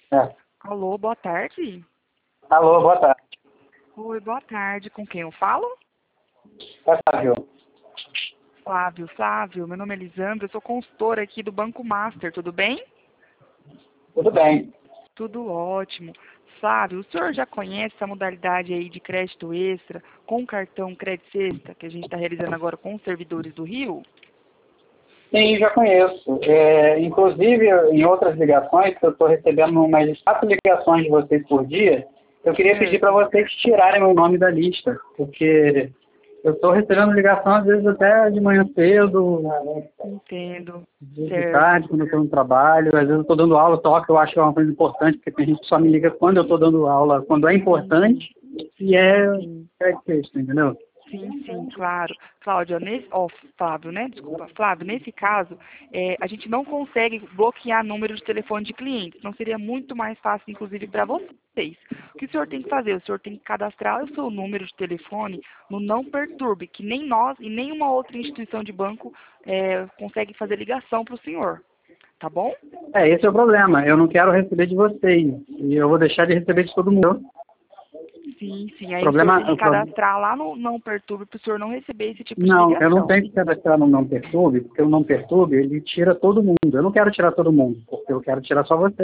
É. Alô, boa tarde. Alô, boa tarde. Oi, boa tarde. Com quem eu falo? Otávio. Flávio, meu nome é Elisandra, eu sou consultora aqui do Banco Master, tudo bem? Tudo bem. Tudo ótimo. Flávio, o senhor já conhece essa modalidade aí de crédito extra com cartão Crédito Sexta que a gente está realizando agora com os servidores do Rio? Sim, já conheço. Inclusive, em outras ligações, que eu estou recebendo umas 4 ligações de vocês por dia, eu queria pedir para vocês tirarem meu nome da lista, porque eu estou recebendo ligação, às vezes, até de manhã cedo, Entendo. de tarde, Certo. quando eu estou no trabalho. Às vezes eu estou dando aula, toque, eu acho que é uma coisa importante, porque tem gente que só me liga quando eu estou dando aula, quando é importante, e Sim. é texto, entendeu? Sim, claro. Cláudia, Flávio, né? Desculpa. Flávio, nesse caso, a gente não consegue bloquear número de telefone de clientes. Não seria muito mais fácil, inclusive, para vocês. O que o senhor tem que fazer? O senhor tem que cadastrar o seu número de telefone no Não Perturbe, que nem nós e nenhuma outra instituição de banco consegue fazer ligação para o senhor. Tá bom? Esse é o problema. Eu não quero receber de vocês. E eu vou deixar de receber de todo mundo. Sim. O Aí o senhor problema, tem que cadastrar lá no Não Perturbe para o senhor não receber esse tipo de não, eu não ligação. tenho que cadastrar no Não Perturbe, porque o Não Perturbe, ele tira todo mundo. Eu não quero tirar todo mundo, porque eu quero tirar só você.